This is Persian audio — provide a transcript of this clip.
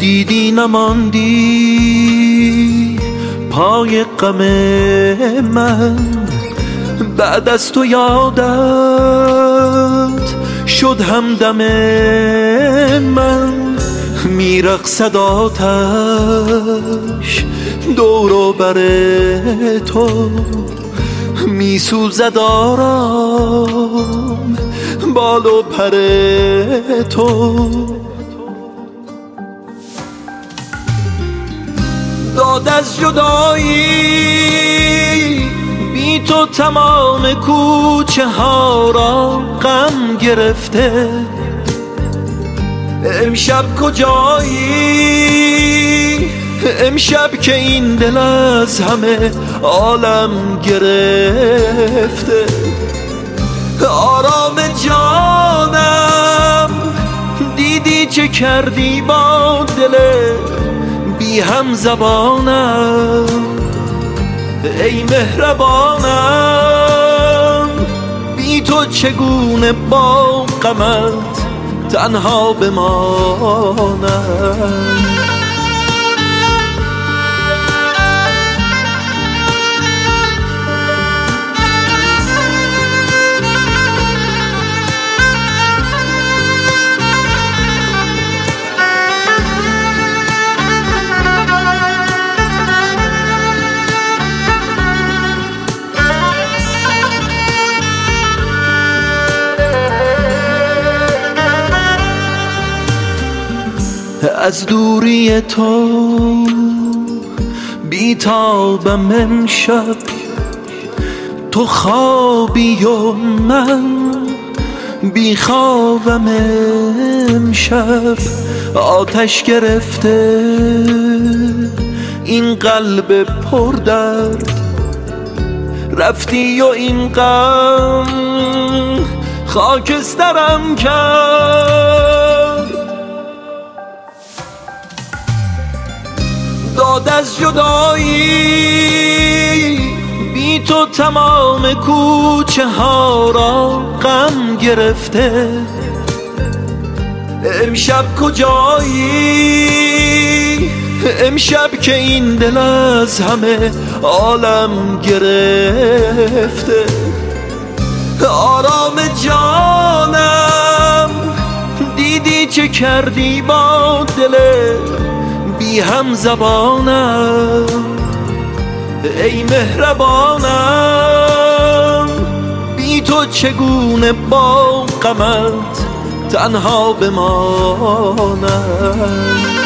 دیدی نماندی پای غم من، بعد از تو یادت شد همدم من. میرقصد آتش دور و بر تو، میسوزد آرام بال و پر تو. داد از جدایی بی تو تمام کوچه ها را غم گرفته. امشب کجایی؟ امشب که این دل از همه عالم گرفته. آرام جانم دیدی چه کردی با دل بی هم زبانم؟ ای مهربانم بی تو چگونه با غمت تنها بمانم؟ از دوری تو بیتابم امشب، تو خوابی و من بیخوابم امشب. آتش گرفته این قلب پردرد، رفتی و این غم خاکسترم کرد. داد از جدایی بی تو تمام کوچه ها را غم گرفته. امشب کجایی؟ امشب که این دل از همه عالم گرفته. آرام جانم دیدی چه کردی با دل بی هم زبانم؟ ای مهربانم بی تو چگونه با غمت تنها بمانم؟